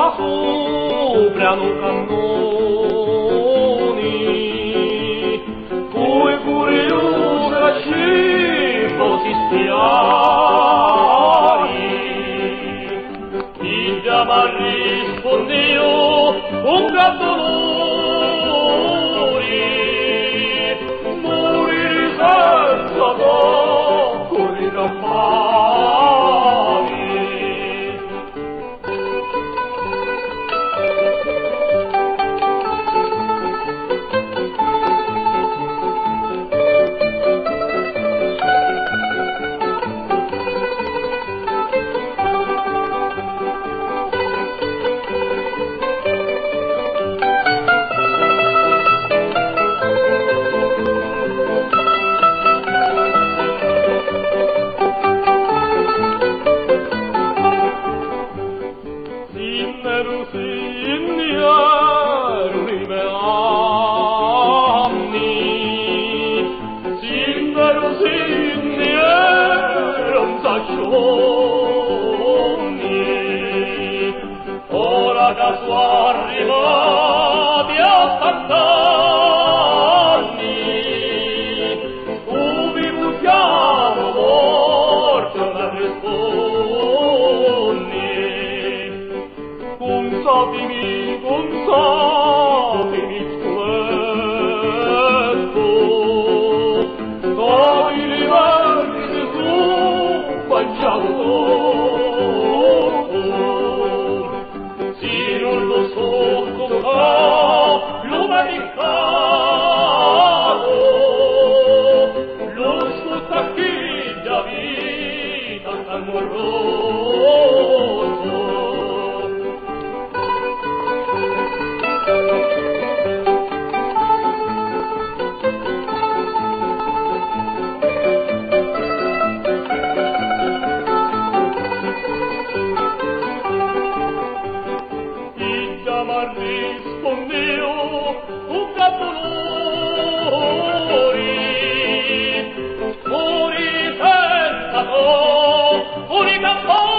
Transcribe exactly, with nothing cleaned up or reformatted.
sopra no cannoni, poi curiosa cibo si stiari, e già mi rispondeo un gatto dolori, morire senza tocco di campani. Ora da sua arrivati a stant'anni, ubi buttiamo morto da rispondi. Consapimi, consapimi questo, coi diversi su mangiato. L'umanicato, lo scostacchiglia vita clamoroso. Illa m'ha rispondeo un gatto dolori, fuori senza to, fuori campani.